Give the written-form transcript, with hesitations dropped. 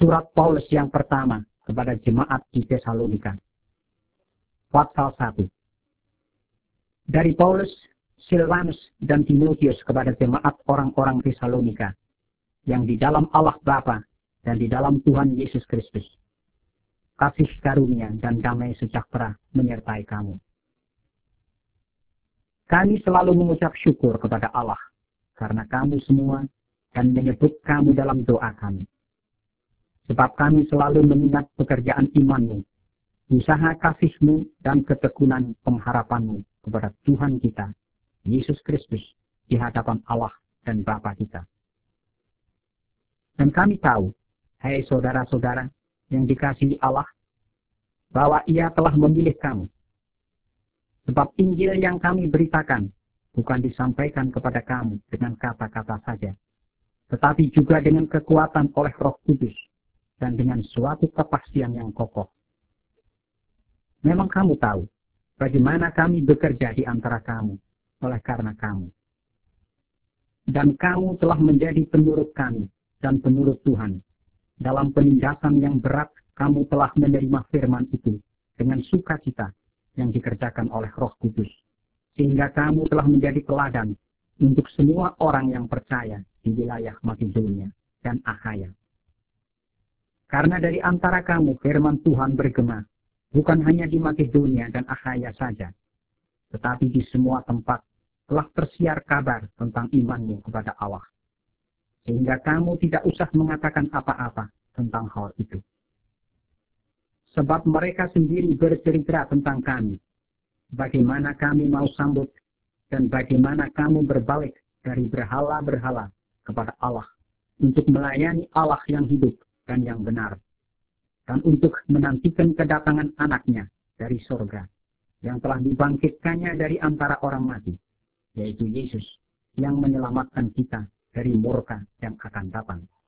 Surat Paulus yang pertama kepada jemaat di Tesalonika. Pasal 1. Dari Paulus, Silvanus, dan Timotius kepada jemaat orang-orang Tesalonika, yang di dalam Allah Bapa dan di dalam Tuhan Yesus Kristus. Kasih karunia dan damai sejahtera menyertai kamu. Kami selalu mengucap syukur kepada Allah karena kamu semua dan menyebut kamu dalam doa kami. Sebab kami selalu mengingat pekerjaan imanmu, usaha kasihmu dan ketekunan pengharapanmu kepada Tuhan kita, Yesus Kristus, di hadapan Allah dan Bapa kita. Dan kami tahu, hai saudara-saudara yang dikasihi Allah, bahwa Ia telah memilih kamu. Sebab Injil yang kami beritakan bukan disampaikan kepada kamu dengan kata-kata saja, tetapi juga dengan kekuatan oleh Roh Kudus dan dengan suatu kepastian yang kokoh. Memang kamu tahu bagaimana kami bekerja di antara kamu oleh karena kamu. Dan kamu telah menjadi penurut kami dan penurut Tuhan. Dalam penindasan yang berat kamu telah menerima firman itu dengan sukacita yang dikerjakan oleh Roh Kudus, sehingga kamu telah menjadi teladan untuk semua orang yang percaya di wilayah Makedonia dan Akhaya. Karena dari antara kamu firman Tuhan bergema, bukan hanya di Makedonia dan Akhaya saja, tetapi di semua tempat telah tersiar kabar tentang imanmu kepada Allah, sehingga kamu tidak usah mengatakan apa-apa tentang hal itu. Sebab mereka sendiri bercerita tentang kami, bagaimana kami mau sambut dan bagaimana kamu berbalik dari berhala-berhala kepada Allah untuk melayani Allah yang hidup dan yang benar, dan untuk menantikan kedatangan anaknya dari surga, yang telah dibangkitkannya dari antara orang mati, yaitu Yesus, yang menyelamatkan kita dari murka yang akan datang.